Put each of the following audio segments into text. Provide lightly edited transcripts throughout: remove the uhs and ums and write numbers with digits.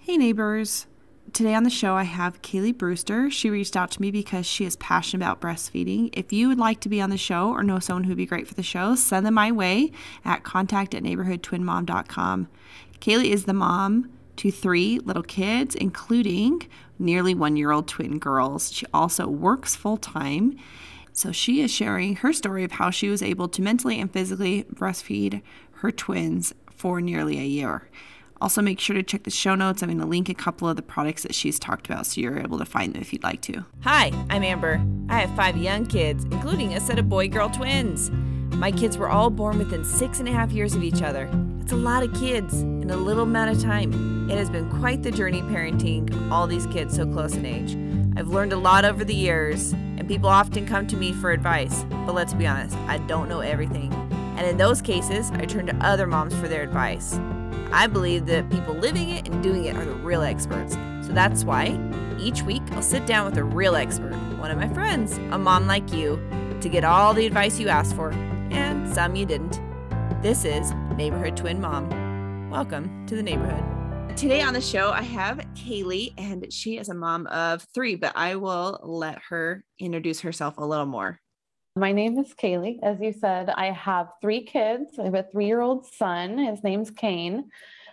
Hey neighbors. Today on the show, I have Kaylee Brewster. She reached out to me because she is passionate about breastfeeding. If you would like to be on the show or know someone who would be great for the show, send them my way at contact@neighborhoodtwinmom.com. Kaylee is the mom to 3 little kids, including nearly 1-year-old twin girls. She also works full time. So she is sharing her story of how she was able to mentally and physically breastfeed her twins for nearly a year. Also, make sure to check the show notes. I'm going to link a couple of the products that she's talked about so you're able to find them if you'd like to. Hi, I'm Amber. I have 5 young kids, including a set of boy-girl twins. My kids were all born within 6.5 years of each other. That's a lot of kids in a little amount of time. It has been quite the journey parenting all these kids so close in age. I've learned a lot over the years, and people often come to me for advice. But let's be honest, I don't know everything. And in those cases, I turn to other moms for their advice. I believe that people living it and doing it are the real experts. So that's why each week I'll sit down with a real expert, one of my friends, a mom like you, to get all the advice you asked for, and some you didn't. This is Neighborhood Twin Mom. Welcome to the neighborhood. Today on the show, I have Kaylee, and she is a mom of 3, but I will let her introduce herself a little more. My name is Kaylee. As you said, I have 3 kids. I have a 3-year-old son. His name's Kane.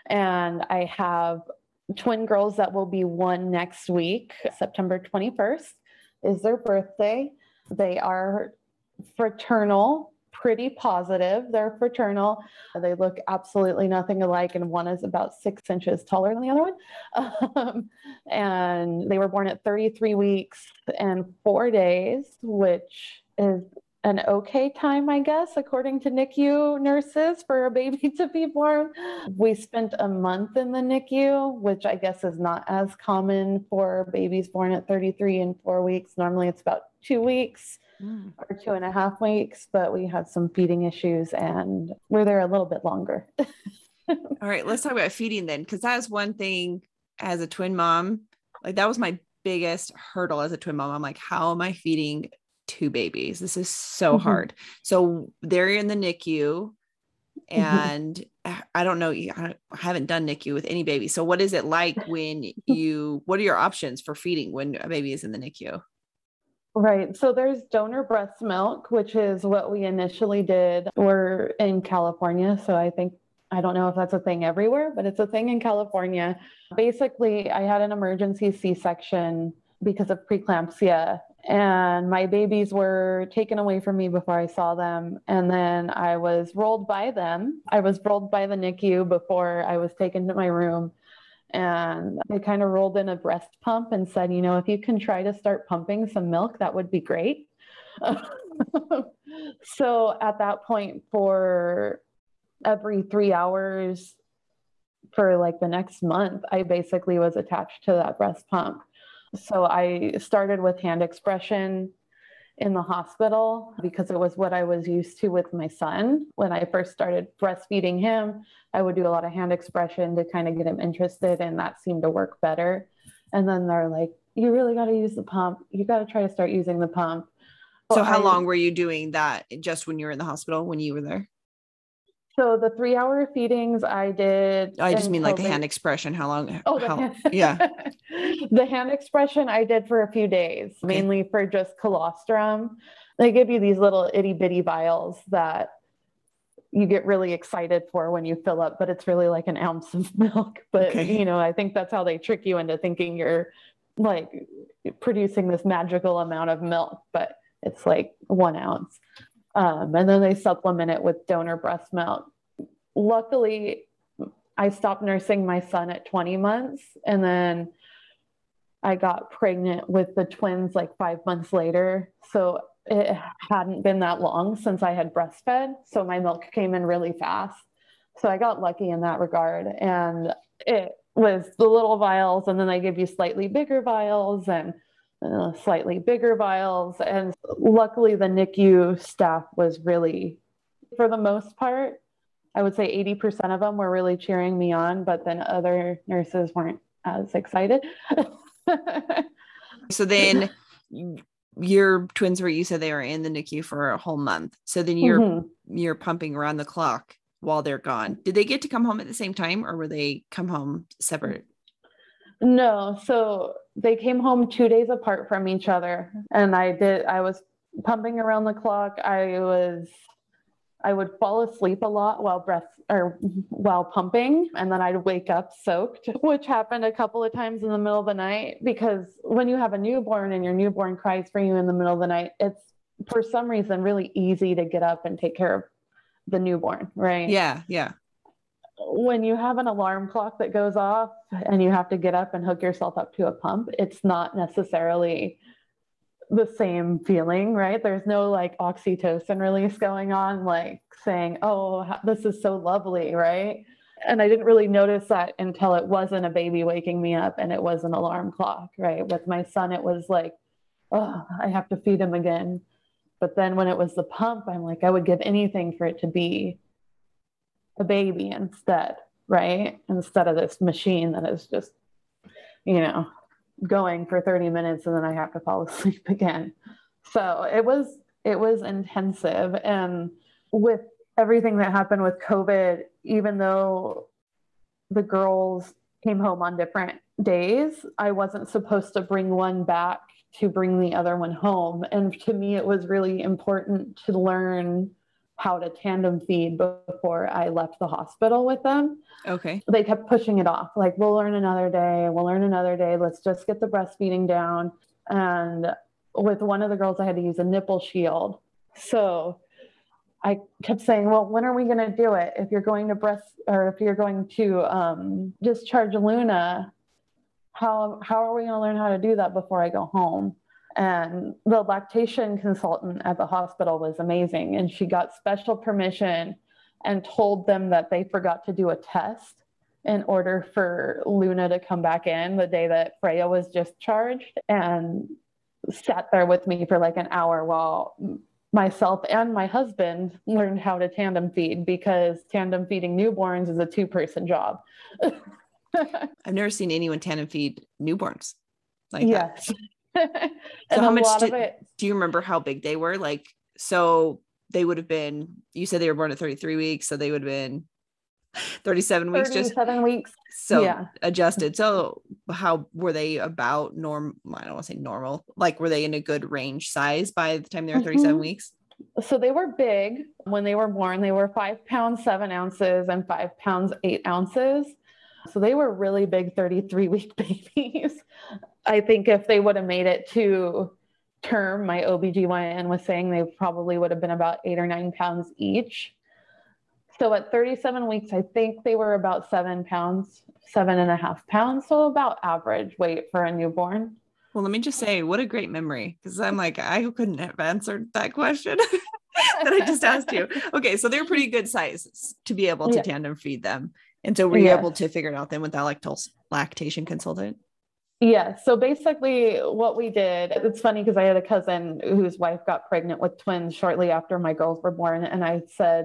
And I have twin girls that will be 1 next week. September 21st is their birthday. They are fraternal, pretty positive. They're fraternal. They look absolutely nothing alike. And one is about 6 inches taller than the other one. And they were born at 33 weeks and 4 days, which is an okay time, I guess, according to NICU nurses for a baby to be born. We spent a month in the NICU, which I guess is not as common for babies born at 33 and 4 weeks. Normally it's about 2 weeks or 2.5 weeks, but we had some feeding issues and we're there a little bit longer. All right, let's talk about feeding then, because that's one thing as a twin mom. Like, that was my biggest hurdle as a twin mom. I'm like, how am I feeding 2 babies? This is so hard. So they're in the NICU, and I don't know, I haven't done NICU with any baby. So what is it like when what are your options for feeding when a baby is in the NICU? Right. So there's donor breast milk, which is what we initially did. We're in California, so I don't know if that's a thing everywhere, but it's a thing in California. Basically, I had an emergency C-section because of preeclampsia, and my babies were taken away from me before I saw them. And then I was rolled by them. I was rolled by the NICU before I was taken to my room. And they kind of rolled in a breast pump and said, if you can try to start pumping some milk, that would be great. So at that point, for every 3 hours for like the next month, I basically was attached to that breast pump. So I started with hand expression in the hospital because it was what I was used to with my son. When I first started breastfeeding him, I would do a lot of hand expression to kind of get him interested, and that seemed to work better. And then they're like, you really got to use the pump. You got to try to start using the pump. So how long were you doing that, just when you were in the hospital, when you were there? So the 3-hour feedings I did. I just mean like the hand expression. How long? Yeah. The hand expression I did for a few days, mainly for just colostrum. They give you these little itty bitty vials that you get really excited for when you fill up, but it's really like an ounce of milk. But, I think that's how they trick you into thinking you're like producing this magical amount of milk, but it's like 1 ounce. And then they supplement it with donor breast milk. Luckily, I stopped nursing my son at 20 months, and then I got pregnant with the twins like 5 months later. So it hadn't been that long since I had breastfed. So my milk came in really fast. So I got lucky in that regard. And it was the little vials, and then they give you slightly bigger vials and slightly bigger vials. And luckily the NICU staff was really, for the most part, I would say 80% of them were really cheering me on, but then other nurses weren't as excited. So then your twins you said they were in the NICU for a whole month. So then you're pumping around the clock while they're gone. Did they get to come home at the same time, or were they come home separate? No, so they came home 2 days apart from each other, and I was pumping around the clock. I would fall asleep a lot while while pumping, and then I'd wake up soaked, which happened a couple of times in the middle of the night because when you have a newborn and your newborn cries for you in the middle of the night, it's for some reason really easy to get up and take care of the newborn, right? Yeah, yeah. When you have an alarm clock that goes off and you have to get up and hook yourself up to a pump, it's not necessarily the same feeling, right? There's no like oxytocin release going on, like saying, oh, this is so lovely, right? And I didn't really notice that until it wasn't a baby waking me up and it was an alarm clock, right? With my son, it was like, oh, I have to feed him again. But then when it was the pump, I'm like, I would give anything for it to be a baby instead, right? Instead of this machine that is just, going for 30 minutes and then I have to fall asleep again. So it was intensive. And with everything that happened with COVID, even though the girls came home on different days, I wasn't supposed to bring one back to bring the other one home. And to me, it was really important to learn how to tandem feed before I left the hospital with them. Okay. They kept pushing it off. Like, we'll learn another day. We'll learn another day. Let's just get the breastfeeding down. And with one of the girls, I had to use a nipple shield. So I kept saying, well, when are we going to do it? If you're going to if you're going to discharge Luna, how are we going to learn how to do that before I go home? And the lactation consultant at the hospital was amazing. And she got special permission and told them that they forgot to do a test in order for Luna to come back in the day that Freya was discharged, and sat there with me for like an hour while myself and my husband learned how to tandem feed, because tandem feeding newborns is a 2-person job. I've never seen anyone tandem feed newborns like yes. that. And So how a much lot of it, do you remember how big they were? Like, so they would have been, you said they were born at 33 weeks. So they would have been 37 weeks, 37 weeks. So Yeah. adjusted. So how were they about normal? I don't want to say normal. Like, were they in a good range size by the time they were 37 weeks? So they were big when they were born. They were 5 pounds, 7 ounces and 5 pounds, 8 ounces. So they were really big 33-week babies. I think if they would have made it to term, my OBGYN was saying they probably would have been about 8 or 9 pounds each. So at 37 weeks, I think they were about 7 pounds, 7.5 pounds. So about average weight for a newborn. Well, let me just say, what a great memory. Because I'm like, I couldn't have answered that question that I just asked you. Okay, so they're pretty good size to be able to tandem feed them. And so were you able to figure it out then with that lactation consultant? Yeah. So basically what we did, it's funny because I had a cousin whose wife got pregnant with twins shortly after my girls were born. And I said,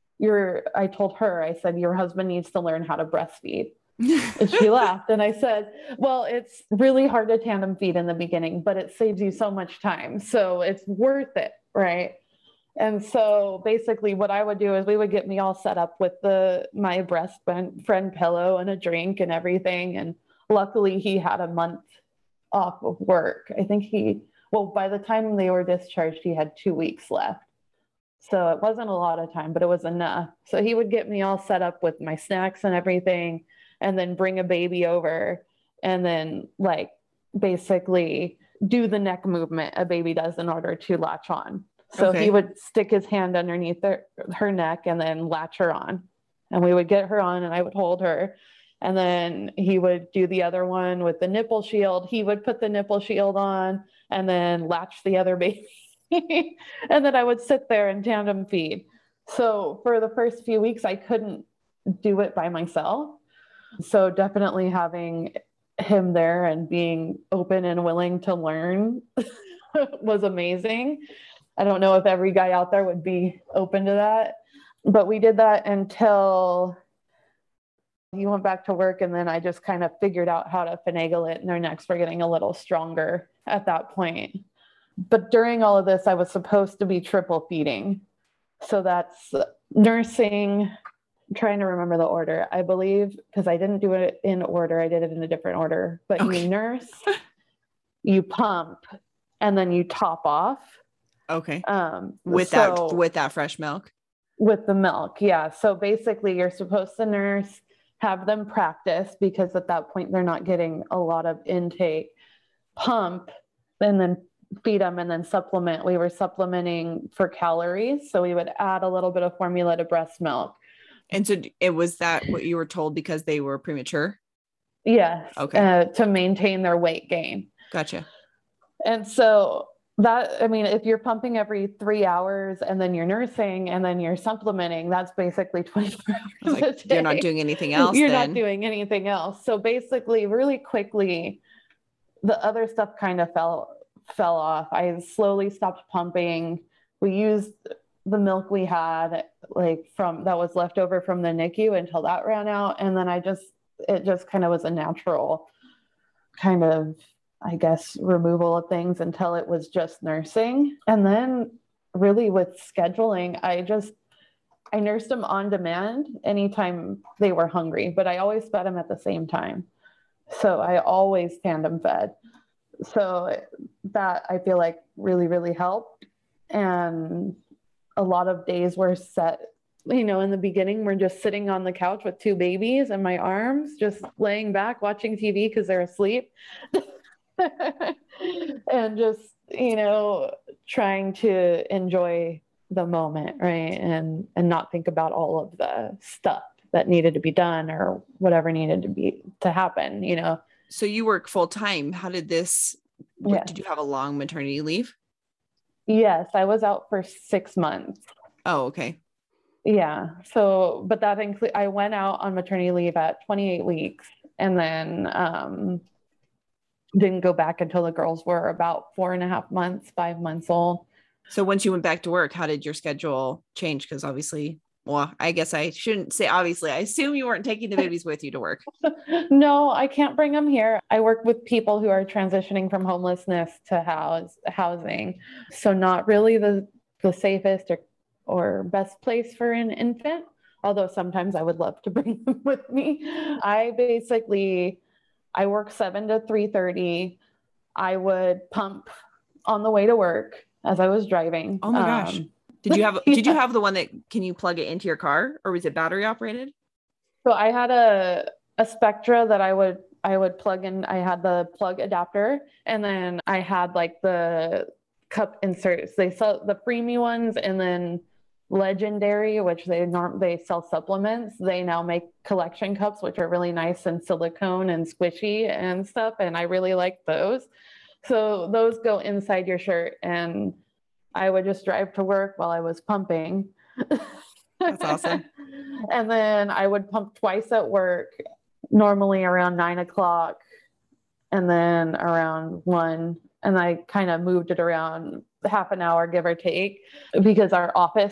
I told her, I said, your husband needs to learn how to breastfeed. And she laughed. And I said, well, it's really hard to tandem feed in the beginning, but it saves you so much time. So it's worth it. Right. And so basically what I would do is we would get me all set up with my breast friend pillow and a drink and everything. And luckily he had a month off of work. I think by the time they were discharged, he had 2 weeks left. So it wasn't a lot of time, but it was enough. So he would get me all set up with my snacks and everything, and then bring a baby over, and then like basically do the neck movement a baby does in order to latch on. So he would stick his hand underneath her neck and then latch her on. And we would get her on and I would hold her. And then he would do the other one with the nipple shield. He would put the nipple shield on and then latch the other baby. And then I would sit there and tandem feed. So for the first few weeks, I couldn't do it by myself. So definitely having him there and being open and willing to learn was amazing. I don't know if every guy out there would be open to that, but we did that until he went back to work. And then I just kind of figured out how to finagle it, and their necks were getting a little stronger at that point. But during all of this, I was supposed to be triple feeding. So that's nursing, I'm trying to remember the order. I believe, because I didn't do it in order, I did it in a different order. But Okay. you nurse, you pump, and then you top off. Okay. With that fresh milk. With the milk, yeah. So basically, you're supposed to nurse, have them practice, because at that point they're not getting a lot of intake. Pump, and then feed them, and then supplement. We were supplementing for calories, so we would add a little bit of formula to breast milk. And so it was that what you were told because they were premature? Yes. Okay. To maintain their weight gain. Gotcha. And so that, I mean, if you're pumping every 3 hours and then you're nursing and then you're supplementing, that's basically 24 hours a day. You're not doing anything else. You're not doing anything else. So basically, really quickly, the other stuff kind of fell off. I slowly stopped pumping. We used the milk we had, like from that was left over from the NICU, until that ran out. And then it just kind of was a natural kind of, I guess, removal of things until it was just nursing. And then really with scheduling, I nursed them on demand anytime they were hungry, but I always fed them at the same time. So I always tandem fed. So that I feel like really, really helped. And a lot of days were set, in the beginning, we're just sitting on the couch with 2 babies in my arms, just laying back, watching TV because they're asleep. And just, trying to enjoy the moment, right? And not think about all of the stuff that needed to be done or whatever needed to happen. So you work full time. How did this, Yes. Did you have a long maternity leave? Yes, I was out for 6 months. Oh, okay. Yeah. So, but that includes, I went out on maternity leave at 28 weeks and then didn't go back until the girls were about 4.5 months, 5 months old. So once you went back to work, how did your schedule change? Because obviously, well, I guess I shouldn't say obviously. I assume you weren't taking the babies with you to work. No, I can't bring them here. I work with people who are transitioning from homelessness to housing. So not really the safest or best place for an infant, although sometimes I would love to bring them with me. I work 7 to 3:30. I would pump on the way to work as I was driving. Oh my gosh. Did you have the one that can you plug it into your car, or was it battery operated? So I had a Spectra that I would plug in. I had the plug adapter, and then I had like the cup inserts. They sell the Freemie ones, and then Legendary, which they sell supplements. They now make collection cups, which are really nice and silicone and squishy and stuff. And I really like those. So those go inside your shirt, and I would just drive to work while I was pumping. That's awesome. And then I would pump twice at work, normally around 9 o'clock, and then around 1. And I kind of moved it around half an hour, give or take, because our office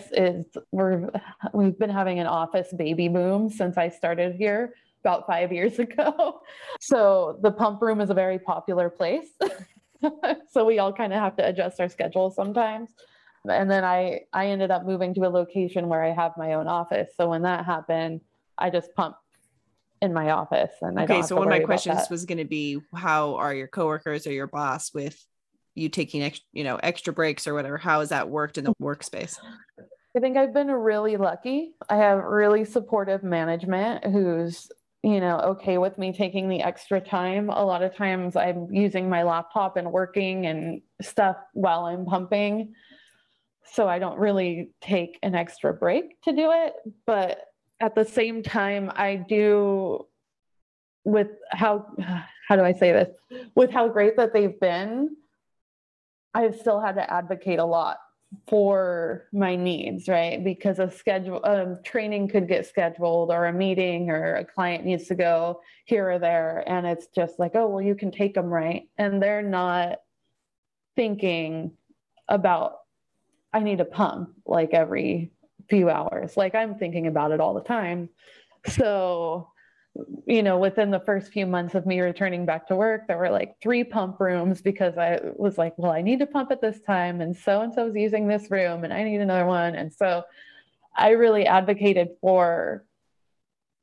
we've been having an office baby boom since I started here about 5 years ago. So the pump room is a very popular place. So we all kind of have to adjust our schedules sometimes. And then I ended up moving to a location where I have my own office. So when that happened, I just pumped in my office. And okay, so one of my questions was going to be, how are your coworkers or your boss with you taking extra breaks or whatever? How has that worked in the workspace? I think I've been really lucky. I have really supportive management who's okay with me taking the extra time. A lot of times I'm using my laptop and working and stuff while I'm pumping. So I don't really take an extra break to do it. But at the same time, I do, with how do I say this? With how great that they've been, I've still had to advocate a lot for my needs, right? Because training could get scheduled, or a meeting, or a client needs to go here or there. And it's just like, oh, well, you can take them, right? And they're not thinking about, I need to pump like every few hours. Like I'm thinking about it all the time. So, within the first few months of me returning back to work, there were like 3 pump rooms, because I was like, well, I need to pump at this time, and so is using this room, and I need another one. And so I really advocated for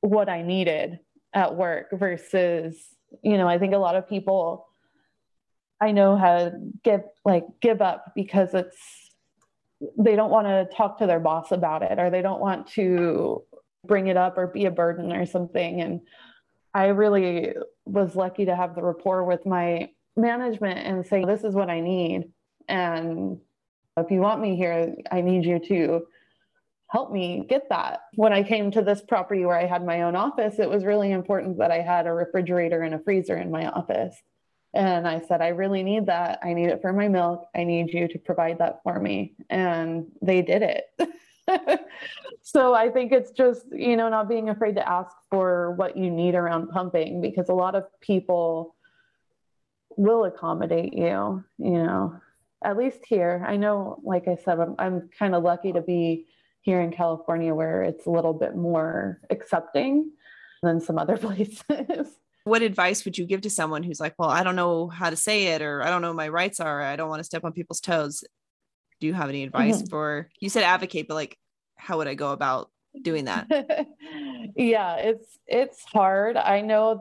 what I needed at work versus, I think a lot of people I know how give up because they don't want to talk to their boss about it, or they don't want to bring it up or be a burden or something. And I really was lucky to have the rapport with my management and say, this is what I need. And if you want me here, I need you to help me get that. When I came to this property where I had my own office, it was really important that I had a refrigerator and a freezer in my office. And I said, I really need that. I need it for my milk. I need you to provide that for me. And they did it. So I think it's just, not being afraid to ask for what you need around pumping, because a lot of people will accommodate you, at least here. I know, like I said, I'm kind of lucky to be here in California where it's a little bit more accepting than some other places. What advice would you give to someone who's like, well, I don't know how to say it, or I don't know what my rights are. I don't want to step on people's toes. Do you have any advice for, you said advocate, but like, how would I go about doing that? Yeah, it's hard. I know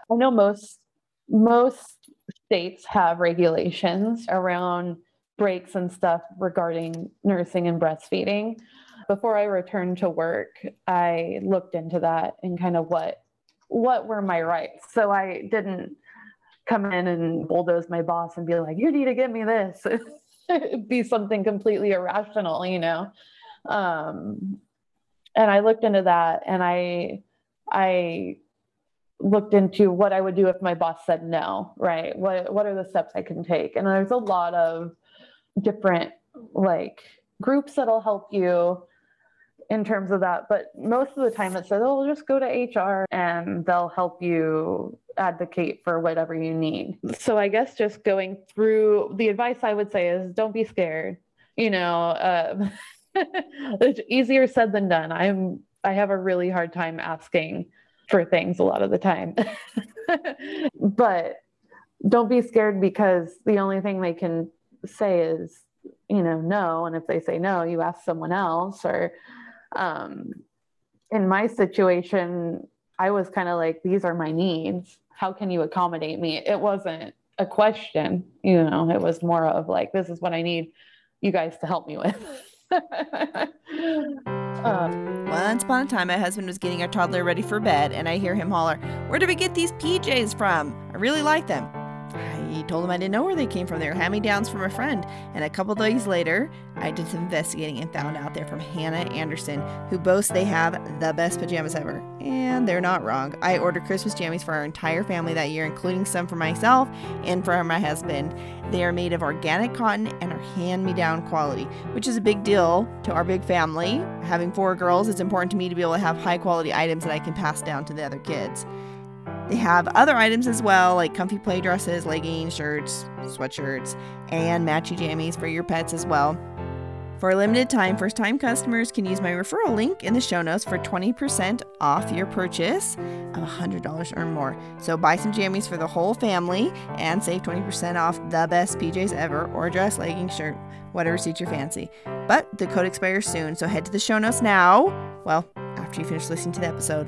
most states have regulations around breaks and stuff regarding nursing and breastfeeding. Before I returned to work, I looked into that and kind of what were my rights. So I didn't come in and bulldoze my boss and be like, you need to give me this. It'd be something completely irrational, And I looked into that, and I looked into what I would do if my boss said no, right? What are the steps I can take? And there's a lot of different groups that'll help you in terms of that. But most of the time it says, oh, just go to HR and they'll help you advocate for whatever you need. So I guess just going through, the advice I would say is don't be scared. It's easier said than done. I have a really hard time asking for things a lot of the time. But don't be scared, because the only thing they can say is, no. And if they say no, you ask someone else. Or in my situation, I was kind of like, these are my needs. How can you accommodate me? It wasn't a question, it was more of like, this is what I need you guys to help me with. Once upon a time, my husband was getting our toddler ready for bed, and I hear him holler, where did we get these PJs from? I really like them. I told him I didn't know where they came from. They were hand-me-downs from a friend. And a couple days later, I did some investigating and found out they're from Hannah Anderson, who boasts they have the best pajamas ever. And they're not wrong. I ordered Christmas jammies for our entire family that year, including some for myself and for my husband. They are made of organic cotton and are hand-me-down quality, which is a big deal to our big family. Having 4 girls, it's important to me to be able to have high-quality items that I can pass down to the other kids. They have other items as well, like comfy play dresses, leggings, shirts, sweatshirts, and matchy jammies for your pets as well. For a limited time, first-time customers can use my referral link in the show notes for 20% off your purchase of $100 or more. So buy some jammies for the whole family and save 20% off the best PJs ever, or dress, leggings, shirt, whatever suits your fancy. But the code expires soon, so head to the show notes now. Well, after you finish listening to the episode.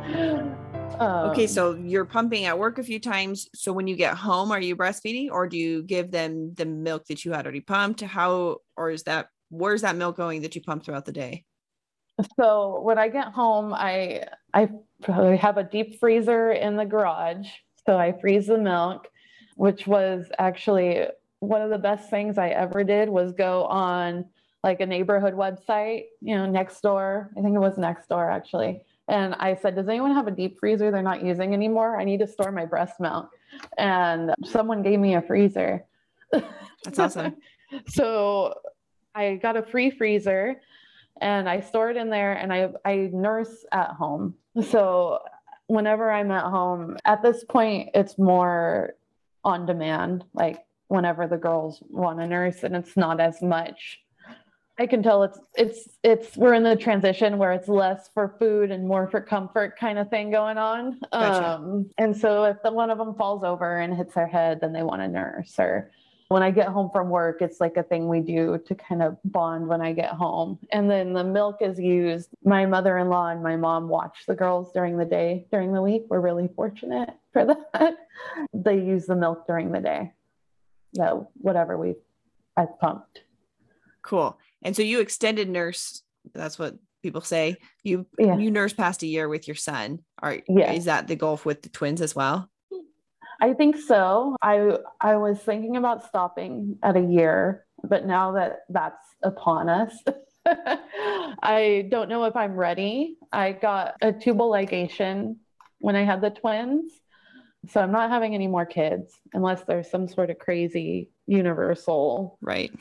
Okay, so you're pumping at work a few times. So when you get home, are you breastfeeding, or do you give them the milk that you had already pumped? Where's that milk going that you pump throughout the day? So when I get home, I probably have a deep freezer in the garage. So I freeze the milk, which was actually one of the best things I ever did, was go on like a neighborhood website, Nextdoor. I think it was Nextdoor actually. And I said, does anyone have a deep freezer they're not using anymore? I need to store my breast milk. And someone gave me a freezer. That's awesome. So I got a free freezer and I store it in there, and I nurse at home. So whenever I'm at home, at this point, it's more on demand, like whenever the girls want to nurse, and it's not as much. I can tell we're in the transition where it's less for food and more for comfort kind of thing going on. Gotcha. And so if one of them falls over and hits their head, then they want to nurse, or When I get home from work, it's like a thing we do to kind of bond when I get home. And then the milk is used. My mother-in-law and my mom watch the girls during the day, during the week. We're really fortunate for that. They use the milk during the day. That whatever I've pumped. Cool. And so you extended nurse. That's what people say. You nurse past a year with your son. Is that the goal with the twins as well? I think so. I was thinking about stopping at a year, but now that that's upon us, I don't know if I'm ready. I got a tubal ligation when I had the twins. So I'm not having any more kids unless there's some sort of crazy universal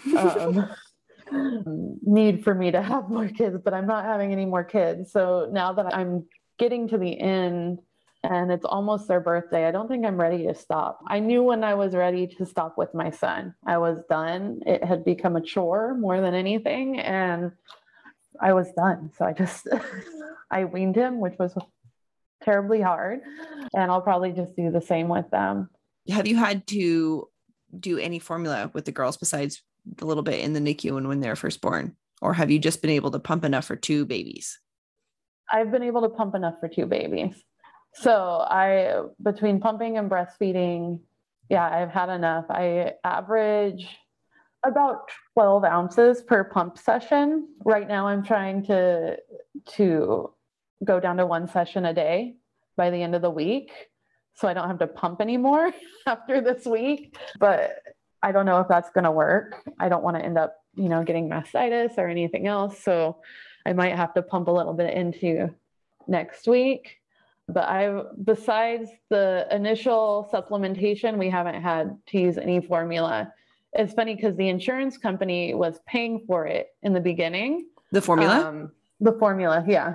need for me to have more kids, but I'm not having any more kids. So now that I'm getting to the end and it's almost their birthday, I don't think I'm ready to stop. I knew when I was ready to stop with my son. I was done. It had become a chore more than anything, and I was done. So I weaned him, which was terribly hard, and I'll probably just do the same with them. Have you had to do any formula with the girls besides a little bit in the NICU and when they're first born, or have you just been able to pump enough for 2 babies? I've been able to pump enough for 2 babies. So between pumping and breastfeeding, I've had enough. I average about 12 ounces per pump session. Right now I'm trying to go down to 1 session a day by the end of the week, so I don't have to pump anymore after this week. But I don't know if that's going to work. I don't want to end up, getting mastitis or anything else. So I might have to pump a little bit into next week. But besides the initial supplementation, we haven't had to use any formula. It's funny because the insurance company was paying for it in the beginning. The formula? The formula, yeah.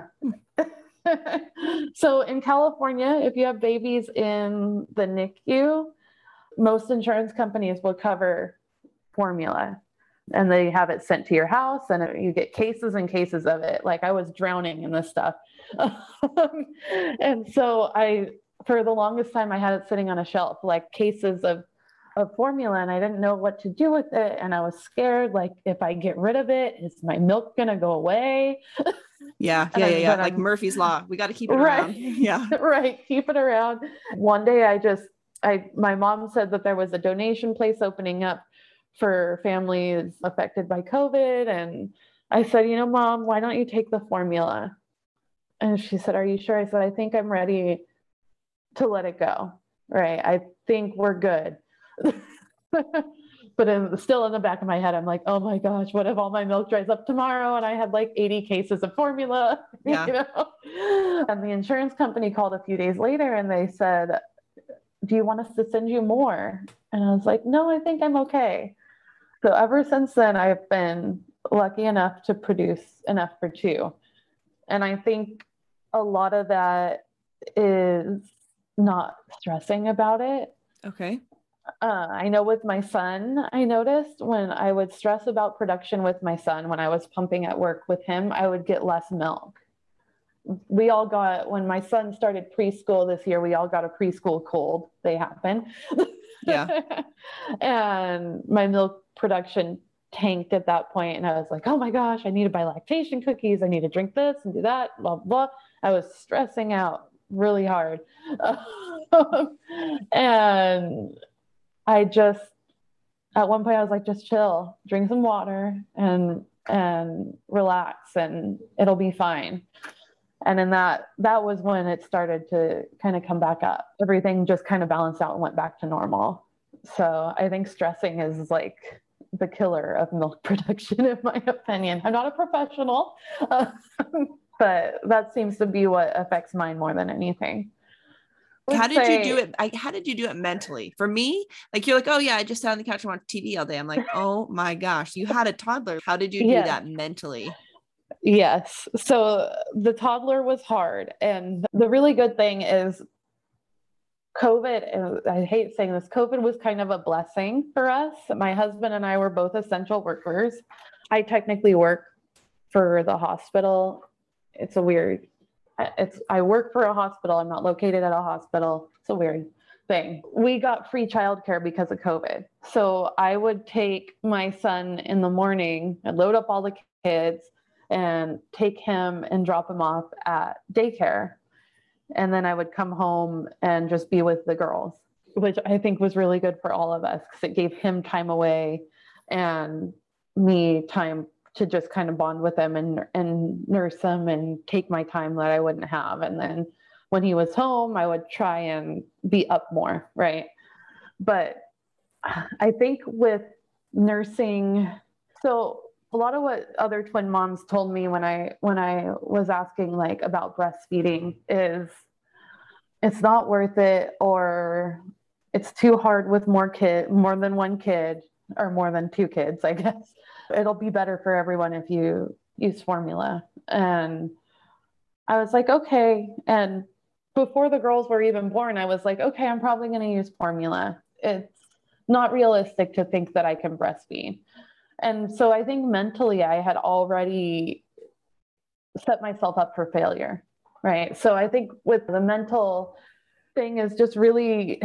So in California, if you have babies in the NICU, most insurance companies will cover formula, and they have it sent to your house, and you get cases and cases of it. Like I was drowning in this stuff. And so for the longest time, I had it sitting on a shelf, like cases of formula, and I didn't know what to do with it. And I was scared, like, if I get rid of it, is my milk going to go away? Yeah. Like Murphy's Law. We got to keep it around. Yeah. Right. Keep it around. One day my mom said that there was a donation place opening up for families affected by COVID. And I said, Mom, why don't you take the formula? And she said, are you sure? I said, I think I'm ready to let it go. Right. I think we're good. But still in the back of my head, I'm like, oh my gosh, what if all my milk dries up tomorrow and I had like 80 cases of formula? Yeah. And the insurance company called a few days later and they said, do you want us to send you more? And I was like, no, I think I'm okay. So ever since then, I've been lucky enough to produce enough for 2. And I think a lot of that is not stressing about it. Okay. I know with my son, I noticed when I would stress about production with my son, when I was pumping at work with him, I would get less milk. When my son started preschool this year, we all got a preschool cold. They happen. Yeah. And my milk production tanked at that point. And I was like, oh my gosh, I need to buy lactation cookies. I need to drink this and do that, blah, blah. I was stressing out really hard. And at one point I was like, just chill, drink some water and relax and it'll be fine. And then that was when it started to kind of come back up. Everything just kind of balanced out and went back to normal. So I think stressing is like the killer of milk production, in my opinion. I'm not a professional, but that seems to be what affects mine more than anything. How did you do it? How did you do it mentally? For me, like you're like, oh yeah, I just sat on the couch and watched TV all day. I'm like, oh my gosh, you had a toddler. How did you do that mentally? Yes. So the toddler was hard. And the really good thing is COVID, and I hate saying this, COVID was kind of a blessing for us. My husband and I were both essential workers. I technically work for the hospital. I work for a hospital. I'm not located at a hospital. It's a weird thing. We got free childcare because of COVID. So I would take my son in the morning and load up all the kids and take him and drop him off at daycare. And then I would come home and just be with the girls, which I think was really good for all of us because it gave him time away and me time to just kind of bond with him and nurse him and take my time that I wouldn't have. And then when he was home, I would try and be up more, right? But I think with nursing, so a lot of what other twin moms told me when I was asking like about breastfeeding is it's not worth it, or it's too hard with more than one kid, or more than two kids, I guess. It'll be better for everyone if you use formula. And I was like, okay. And before the girls were even born, I was like, okay, I'm probably going to use formula. It's not realistic to think that I can breastfeed. And so I think mentally I had already set myself up for failure, right? So I think with the mental thing is just really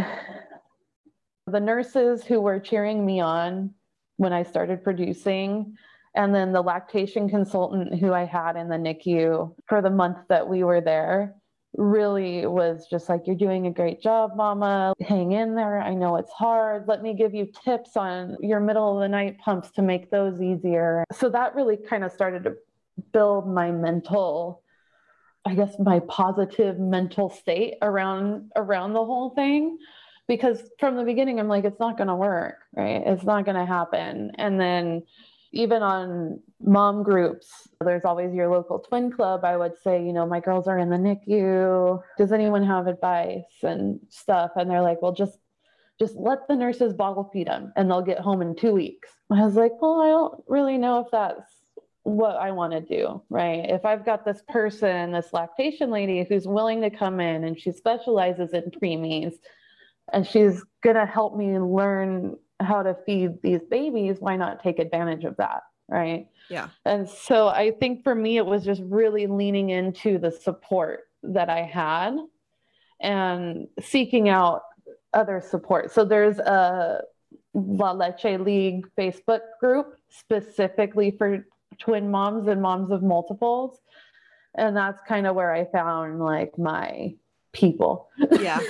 the nurses who were cheering me on when I started producing, and then the lactation consultant who I had in the NICU for the month that we were there really was just like, you're doing a great job, mama. Hang in there. I know it's hard. Let me give you tips on your middle of the night pumps to make those easier. So that really kind of started to build my mental, I guess, my positive mental state around the whole thing. Because from the beginning, I'm like, it's not going to work, right? It's not going to happen. And then even on mom groups, there's always your local twin club. I would say, you know, my girls are in the NICU. Does anyone have advice and stuff? And they're like, well, just let the nurses bottle feed them and they'll get home in 2 weeks. I was like, well, I don't really know if that's what I want to do, right? If I've got this person, this lactation lady who's willing to come in and she specializes in preemies, and she's going to help me learn how to feed these babies, why not take advantage of that, right? Yeah. And so I think for me, it was just really leaning into the support that I had and seeking out other support. So there's a La Leche League Facebook group specifically for twin moms and moms of multiples. And that's kind of where I found like my people. Yeah.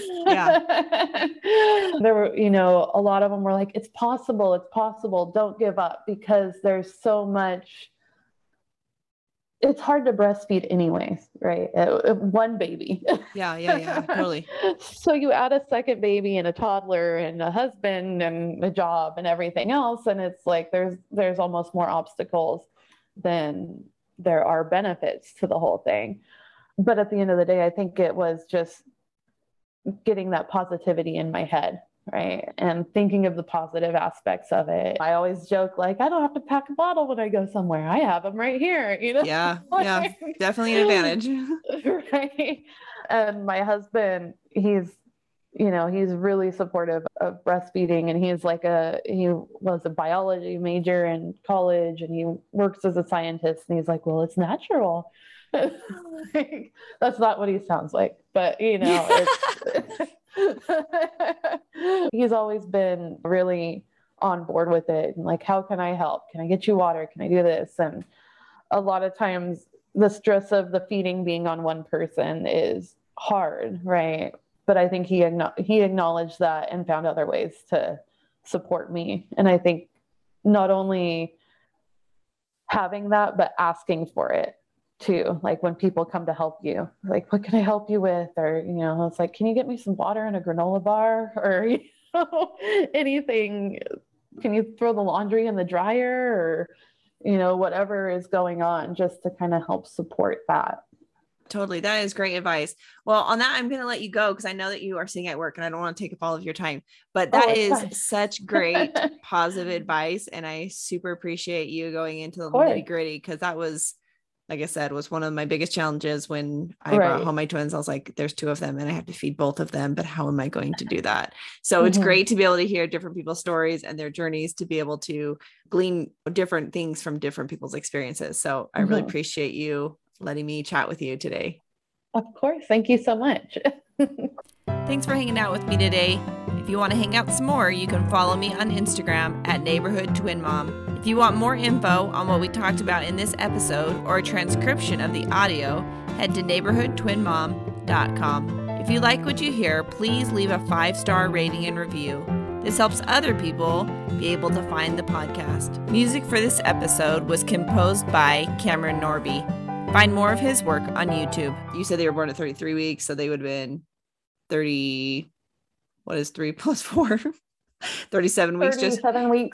There were, you know, a lot of them were like, it's possible, don't give up, because there's so much, it's hard to breastfeed anyways, right? One baby. Yeah, totally. So you add a second baby and a toddler and a husband and a job and everything else, and it's like there's almost more obstacles than there are benefits to the whole thing. But at the end of the day, I think it was just getting that positivity in my head, right? And thinking of the positive aspects of it. I always joke, like, I don't have to pack a bottle when I go somewhere. I have them right here, you know? Yeah, definitely an advantage. Right. And my husband, he's really supportive of breastfeeding, and he was a biology major in college, and he works as a scientist, and he's like, well, it's natural. Like, that's not what he sounds like, but you know, he's always been really on board with it, and like, how can I help? Can I get you water? Can I do this? And a lot of times the stress of the feeding being on one person is hard, right? But I think he acknowledged that and found other ways to support me. And I think not only having that, but asking for it too. Like when people come to help you, like, what can I help you with? Or, you know, it's like, can you get me some water and a granola bar, or, you know, anything? Can you throw the laundry in the dryer, or, you know, whatever is going on, just to kind of help support that. Totally. That is great advice. Well, on that, I'm going to let you go because I know that you are sitting at work and I don't want to take up all of your time, but that is fine. Such great positive advice. And I super appreciate you going into the nitty gritty, because that was, like I said, was one of my biggest challenges when I brought home my twins. I was like, there's two of them and I have to feed both of them, but how am I going to do that? So it's great to be able to hear different people's stories and their journeys, to be able to glean different things from different people's experiences. So I really appreciate you letting me chat with you today. Of course. Thank you so much. Thanks for hanging out with me today. If you want to hang out some more, you can follow me on Instagram at Neighborhood Twin Mom. If you want more info on what we talked about in this episode or a transcription of the audio, head to neighborhoodtwinmom.com. If you like what you hear, please leave a 5-star rating and review. This helps other people be able to find the podcast. Music for this episode was composed by Cameron Norby. Find more of his work on YouTube. You said they were born at 33 weeks, so they would have been 30. What is 3 plus 4? 37 weeks. 37 weeks